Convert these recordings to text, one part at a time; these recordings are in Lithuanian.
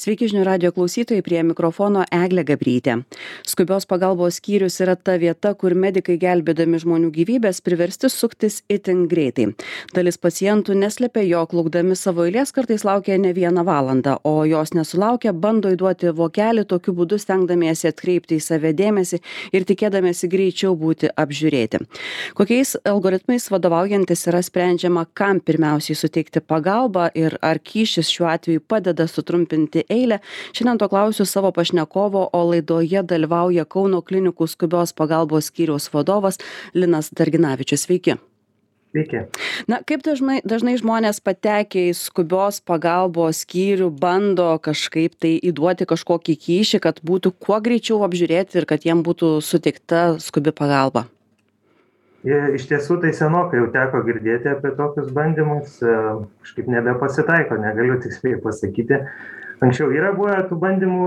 Sveiki žinių radijo klausytojai, prie mikrofono Eglė Gabrytė. Skubios pagalbos skyrius yra ta vieta, kur medikai gelbėdami žmonių gyvybės priversti suktis itin greitai. Dalis pacientų neslepia, jog laukdami savo eilės kartais laukia ne vieną valandą, o jos nesulaukia, bando įduoti vokelį, tokiu būdu stengdamiesi atkreipti į save dėmesį ir tikėdamiesi greičiau būti apžiūrėti. Kokiais algoritmais vadovaujantis yra sprendžiama, kam pirmiausiai suteikti pagalbą ir ar kyšis šiuo atveju padeda sutrumpinti eilę. Šiandien to klausiu savo pašnekovo, o laidoje dalyvauja Kauno klinikų skubios pagalbos skyriaus vadovas Linas Darginavičius. Sveiki. Sveiki. Na, kaip dažnai žmonės patekę į skubios pagalbos skyrių bando kažkaip tai įduoti kažkokį kyšį, kad būtų kuo greičiau apžiūrėti ir kad jiem būtų suteikta skubi pagalba? Iš tiesų tai senokai jau teko girdėti apie tokius bandymus, kažkaip nebepasitaiko, negaliu tiksliai pasakyti. Anksčiau yra buvę tų bandymų,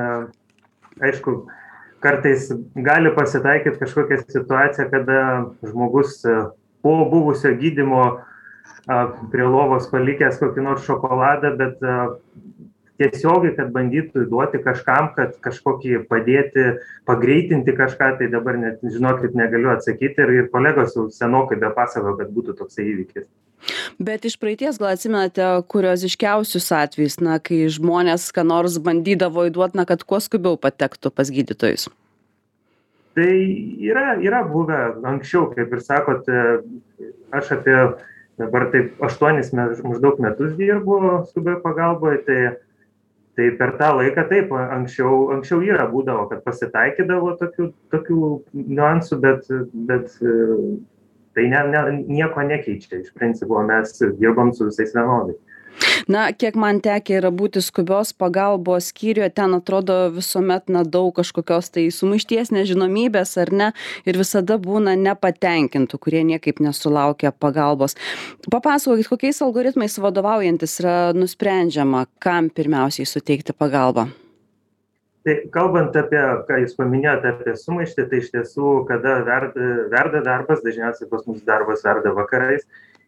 aišku, kartais gali pasitaikyti kažkokia situacija, kada žmogus po buvusio gydymo prie lovos palikęs kokį nors šokoladą, bet tiesiogiai, kad bandytų duoti kažkam, kad kažkokį padėti, pagreitinti kažką, tai dabar net, žinokit, negaliu atsakyti ir kolegos jau senokai bepasakojo, kad būtų toksai įvykis. Bet iš praeities gal atsimenate kurioziškiausius atvejus, kai žmonės ką nors bandydavo įduoti, kad kuo skubiau patektų pas gydytojus? Tai yra buvę anksčiau, kaip ir sakot, aš apie dabar taip 8 maždaug metus dirbu skubioje pagalboje, tai per tą laiką taip, anksčiau yra būdavo, kad pasitaikydavo tokių niuansų, bet tai nieko nekeičia. Iš principo mes dirbam su visais vienodai. Na, kiek man tekę yra būti skubios pagalbos skyriuje, ten atrodo visuomet daug kažkokios tai sumaišties, nežinomybės ar ne, ir visada būna nepatenkintų, kurie niekaip nesulaukia pagalbos. Papasakokit, kokiais algoritmais vadovaujantis yra nusprendžiama, kam pirmiausiai suteikti pagalbą? Tai kalbant apie, ką jūs paminėjote apie sumaištį, tai iš tiesų, kada verda darbas, dažniausiai pas mus darbas verda vakarais,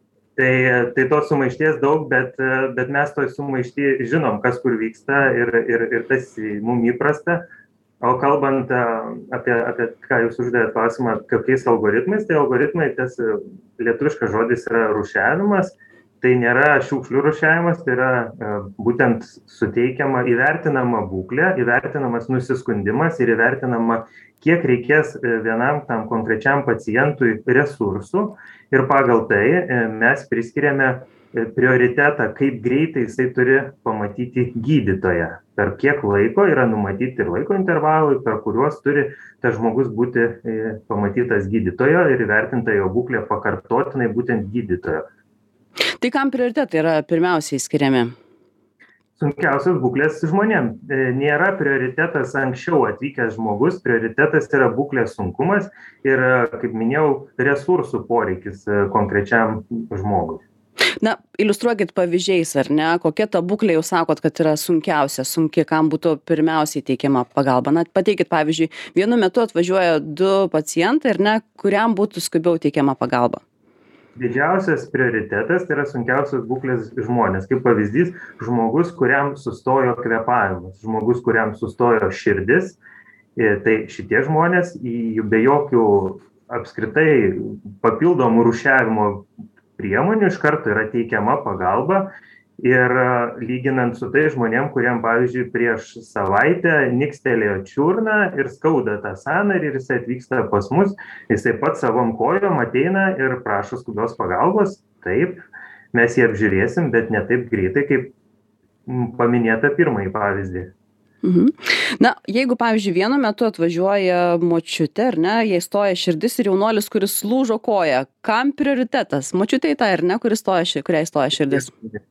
tai tos sumaišties daug, bet mes toj sumaišty žinom, kas kur vyksta ir tas mums įprasta. O kalbant apie ką jūs uždavėt klausimą, kokiais algoritmais, tai algoritmai, tas lietuviškas žodis yra rūšiavimas, tai nėra šiukšlių rūšiavimas, tai yra būtent suteikiama įvertinama būklė, įvertinamas nusiskundimas ir įvertinama, kiek reikės vienam tam konkrečiam pacientui resursų ir pagal tai mes priskiriame prioritetą, kaip greitai jisai turi pamatyti gydytoją. Per kiek laiko yra numatyti ir laiko intervalai, per kuriuos turi tas žmogus būti pamatytas gydytojo ir įvertinta jo būklė pakartotinai būtent gydytojo. Tai kam prioritetai yra pirmiausiai skiriami? Sunkiausios būklės žmonėm. Nėra prioritetas anksčiau atvykęs žmogus, prioritetas yra būklės sunkumas ir, kaip minėjau, resursų poreikis konkrečiam žmogui. Na, iliustruokit pavyzdžiais, ar ne, kokia ta būklė jau sakot, kad yra sunki, kam būtų pirmiausiai teikiama pagalba. Na, pateikit pavyzdžiui, vienu metu atvažiuoja 2 pacientai, ar ne, kuriam būtų skubiau teikiama pagalba. Didžiausias prioritetas tai yra sunkiausios būklės žmonės. Kaip pavyzdys, žmogus, kuriam sustojo kvėpavimas, žmogus, kuriam sustojo širdis, tai šitie žmonės be jokių apskritai papildomų rūšiavimo priemonių iš karto yra teikiama pagalba. Ir lyginant su tai žmonėm, kuriem, pavyzdžiui, prieš savaitę nikstelėjo čiurną ir skauda tą sąnarį ir jisai atvyksta pas mus, jisai pats savom kojom ateina ir prašo skubios pagalbos. Taip, mes jį apžiūrėsim, bet ne taip greitai, kaip paminėta pirmąjį pavyzdį. Na, jeigu, pavyzdžiui, vienu metu atvažiuoja močiutė, ar ne, jai stoja širdis ir jaunuolis, kuris lūžo koją, kam prioritetas? Močiutė į tą, ar ne, kuriai stoja širdis?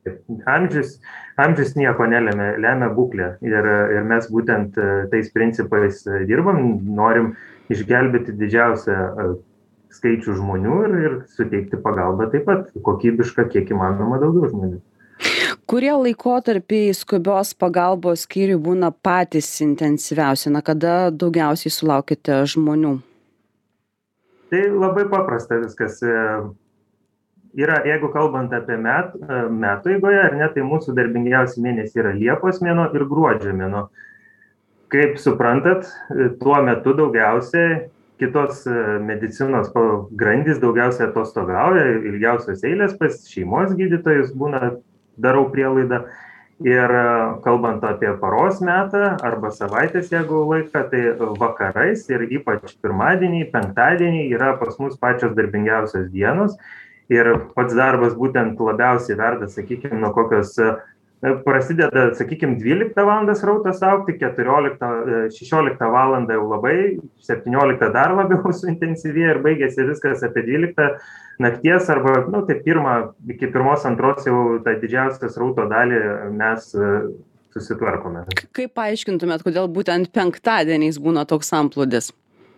Amžius nieko nelemia, lemia būklė. Ir mes būtent tais principais dirbam, norim išgelbėti didžiausią skaičių žmonių ir suteikti pagalbą taip pat kokybišką, kiek įmanoma daugiau žmonių. Kurie laikotarpiai skubios pagalbos skyriui būna patys intensyviausi, kada daugiausiai sulaukite žmonių? Tai labai paprasta viskas. yra, jeigu kalbant apie metų eigoje, ar ne, tai mūsų darbingiausi mėnesiai yra Liepos mėnuo ir Gruodžio mėnuo. Kaip suprantat, tuo metu daugiausiai kitos medicinos grandys daugiausiai atostogauja, ilgiausios eilės pas šeimos gydytojus būna, darau prielaidą. Ir kalbant apie paros metą arba savaitės, jeigu laiką, tai vakarais ir ypač pirmadienį, penktadienį yra pas mus pačios darbingiausios dienos. Ir pats darbas būtent labiausiai verda, sakykime, nuo kokios prasideda, sakykime, 12 valandą srautas augti, 16 valandą jau labai, 17 dar labiau suintensyvėja ir baigėsi viskas apie 12 nakties arba, tai iki 1-2 jau tą didžiausią srauto dalį mes susitvarkome. Kaip paaiškintumėt, kodėl būtent penktadieniais būna toks samplūdis?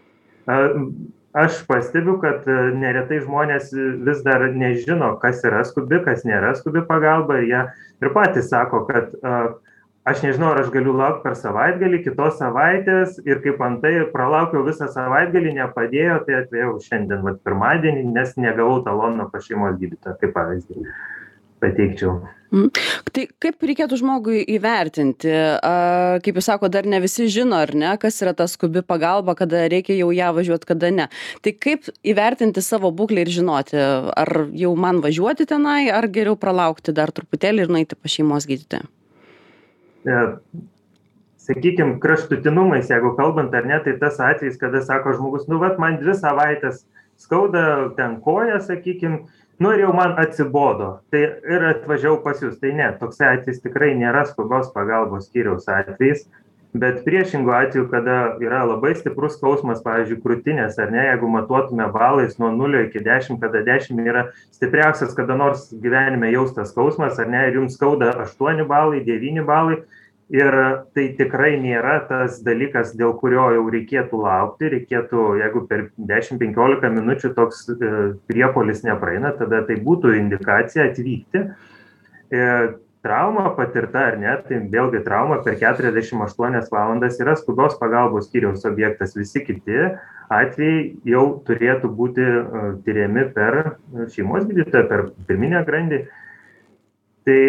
Aš pastebiu, kad neretai žmonės vis dar nežino, kas yra skubi, kas nėra skubi pagalba. Jie ir patys sako, kad aš nežinau, ar aš galiu laukti per savaitgalį, kitos savaitės ir kaip antai pralaukiau visą savaitgalį, nepadėjo, tai atėjau šiandien, pirmadienį, nes negavau talono pas šeimos gydytoją, kaip pavyzdį pateikčiau. Tai kaip reikėtų žmogui įvertinti? Kaip jūs sako, dar ne visi žino, ar ne, kas yra ta skubi pagalba, kada reikia jau ją važiuoti, kada ne. Tai kaip įvertinti savo būklę ir žinoti, ar jau man važiuoti tenai, ar geriau pralaukti dar truputėlį ir nueiti pas šeimos gydytoją? Sakykime, kraštutinumais, jeigu kalbant ar ne, tai tas atvejis, kada sako žmogus, man 2 savaitės skauda ten koją, sakykime, ir jau man atsibodo, tai ir atvažiavau pas jūs. Tai ne, toks atvejis tikrai nėra skubios pagalbos skyriaus atvejis, bet priešingų atveju, kada yra labai stiprus skausmas, pavyzdžiui, krūtinės, ar ne, jeigu matuotume balais nuo 0 iki 10, kada 10 yra stipriausias, kada nors gyvenime jaustas skausmas, ar ne, ir jums skauda 8 balai, 9 balai, ir tai tikrai nėra tas dalykas, dėl kurio jau reikėtų laukti, jeigu per 10-15 minučių toks priepuolis nepraeina, tada tai būtų indikacija atvykti. Trauma patirta ar ne, tai vėlgi trauma per 48 valandas yra skubios pagalbos skyriaus objektas, visi kiti atvejai jau turėtų būti tiriami per šeimos gydytoją, per pirminę grandį. Tai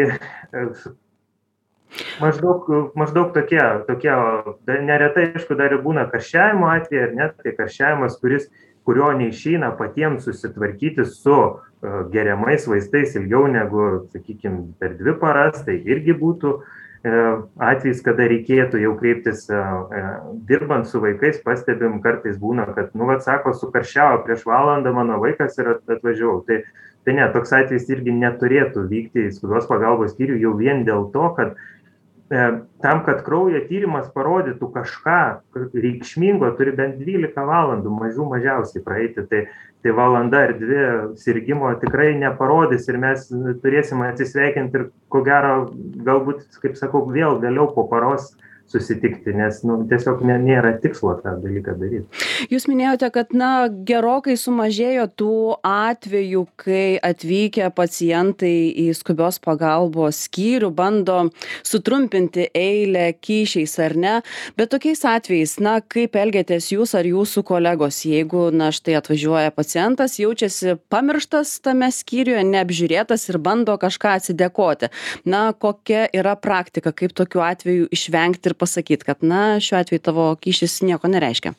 maždaug tokie, neretai, aišku, dar ir būna karščiavimo atvejai, ar net tai karščiavimas, kurio neišeina patiems susitvarkyti su geriamais vaistais ilgiau negu, sakykime, per 2 paras, tai irgi būtų atvejis, kada reikėtų jau kreiptis, dirbant su vaikais, pastebim, kartais būna, kad, sako, sukarščiavo prieš valandą mano vaikas ir atvažiavau. Tai ne, toks atvejis irgi neturėtų vykti į skubios pagalbos skyrių jau vien dėl to, kad tam, kad kraujo tyrimas parodytų kažką reikšmingo, turi bent 12 valandų mažiausiai praeiti, tai valanda ar 2 sirgimo tikrai neparodys ir mes turėsim atsisveikinti ir ko gero, galbūt, kaip sakau, vėl vėliau po paros susitikti, nes tiesiog nėra tikslo tą dalyką daryti. Jūs minėjote, kad gerokai sumažėjo tų atvejų, kai atvykę pacientai į skubios pagalbos skyrių bando sutrumpinti eilę kyšiais ar ne, bet tokiais atvejais, kaip elgiatės jūs ar jūsų kolegos, jeigu štai atvažiuoja pacientas, jaučiasi pamirštas tame skyriuje, neapžiūrėtas ir bando kažką atsidėkoti. Kokia yra praktika, kaip tokiu atveju išvengti ir pasakyti, kad šiuo atveju tavo kyšis nieko nereiškia?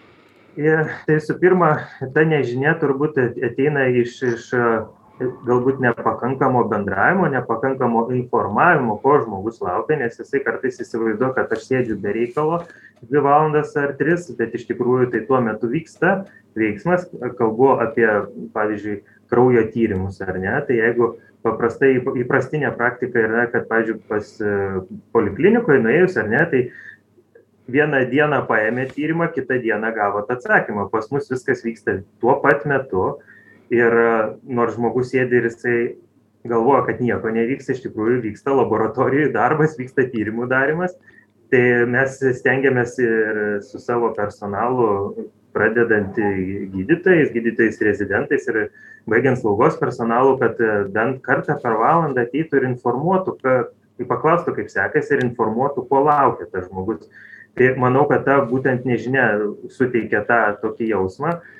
Tai su pirma, ta nežinia turbūt ateina iš galbūt nepakankamo bendravimo, nepakankamo informavimo, ko žmogus laukia, nes jisai kartais įsivaizduoja, kad aš sėdžiu be reikalo 2 valandas ar 3, bet iš tikrųjų tai tuo metu vyksta veiksmas, kalbu apie, pavyzdžiui, kraujo tyrimus ar ne, tai jeigu paprastai įprastinė praktika yra, kad, pavyzdžiui, pas poliklinikoje nuėjus ar ne, tai vieną dieną paėmė tyrimą, kitą dieną gavot atsakymą. Pas mus viskas vyksta tuo pat metu ir nors žmogus sėdi ir jisai galvoja, kad nieko nevyksta, iš tikrųjų vyksta laboratorijų darbas, vyksta tyrimų darimas. Tai mes stengiamės ir su savo personalu, pradedant gydytojais rezidentais ir baigiant slaugos personalu, kad bent kartą per valandą ateitų ir informuotų, paklaustų, kaip sekasi ir informuotų, ko laukia tas žmogus. Tai manau, kad ta būtent nežinia suteikia tą tokį jausmą.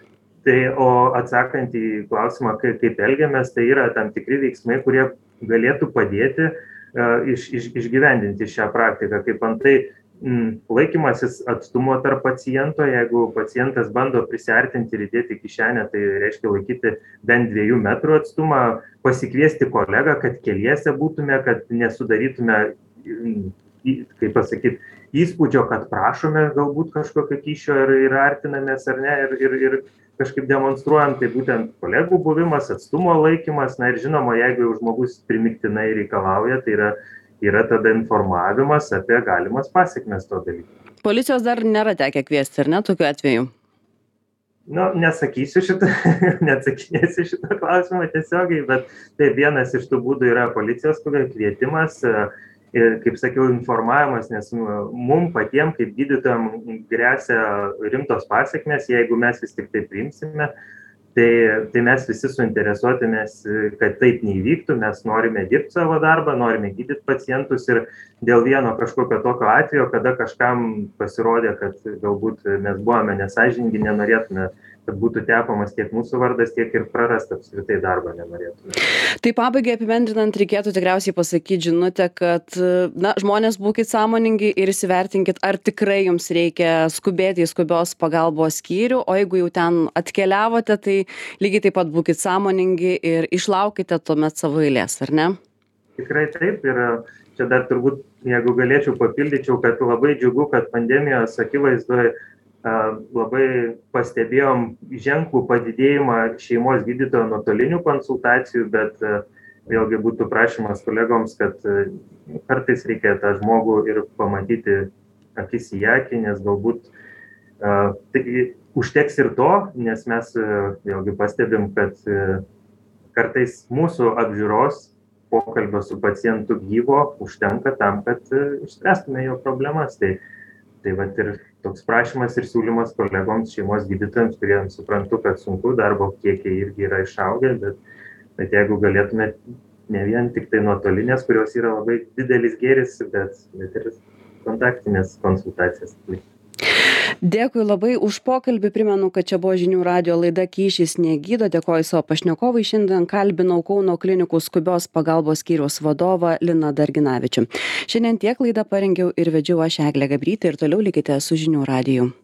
Tai o atsakant į klausimą, kaip elgiamės, tai yra tam tikri veiksmai, kurie galėtų padėti išgyvendinti šią praktiką, kaip antai laikymasis atstumo tarp paciento, jeigu pacientas bando prisiartinti ir įdėti kišenę, tai reiškia laikyti bent 2 metrų atstumą, pasikviesti kolegą, kad keliese būtume, kad nesudarytume, kaip pasakyti, įspūdžio, kad prašome galbūt kažkokio kyšio ir artinamės ar ne, ir kažkaip demonstruojam, tai būtent kolegų buvimas, atstumo laikymas, na ir žinoma, jeigu jau žmogus primiktinai reikalauja, tai yra tada informavimas apie galimas pasekmes to dalyko. Policijos dar nėra tekę kviesti, ar ne, tokiu atveju? Nu, nesakysiu šitą, neatsakinėsiu šitą klausimą tiesiogiai, bet tai vienas iš tų būdų yra policijos kvietimas, ir, kaip sakiau, informavimas, nes mum patiem, kaip gydytojam, gresia rimtos pasekmės, jeigu mes vis tik tai priimsime. Tai mes visi suinteresuoti, kad taip neįvyktų, mes norime dirbti savo darbą, norime gydyti pacientus ir dėl vieno kažkokio tokio atvejo, kada kažkam pasirodė, kad galbūt mes buvome nesąžiningi, nenorėtume, kad būtų tepamas tiek mūsų vardas, tiek ir prarasta apskritai darbą nenorėtume. Tai pabaigai apibendrinant, reikėtų tikriausiai pasakyti žinutę, kad žmonės būkit sąmoningi ir įsivertinkit, ar tikrai jums reikia skubėti į skubios pagalbos skyrių, o jeigu jau ten atkeliavote, tai lygiai taip pat būkit sąmoningi ir išlaukite tuomet savo eilės, ar ne? Tikrai taip, ir čia dar turbūt, jeigu galėčiau papildyčiau, kad labai džiugu, kad pandemijos akivaizdoje labai pastebėjom ženklų padidėjimą šeimos gydytojo nuotolinių konsultacijų, bet vėlgi būtų prašymas kolegoms, kad kartais reikia tą žmogų ir pamatyti akis į akį, nes galbūt užteks ir to, nes mes vėlgi pastebim, kad kartais mūsų apžiūros pokalbio su pacientu gyvo užtenka tam, kad išspręstume jo problemas. Tai vat ir toks prašymas ir siūlymas kolegoms, šeimos gydytojams, kuriems suprantu, kad sunku, darbo kiekiai irgi yra išaugę, bet jeigu galėtume ne vien tik tai nuotolinės, kurios yra labai didelis gėris, bet ir kontaktinės konsultacijas. Dėkui labai už pokalbį. Primenu, kad čia buvo Žinių radijo laida Kyšis negydo. Dėkoju savo pašnekovui. Šiandien kalbinau Kauno klinikų skubios pagalbos skyriaus vadovą Liną Darginavičių. Šiandien tiek laidą parengiau ir vedžiau aš Eglė Gabrytė ir toliau likite su Žinių radiju.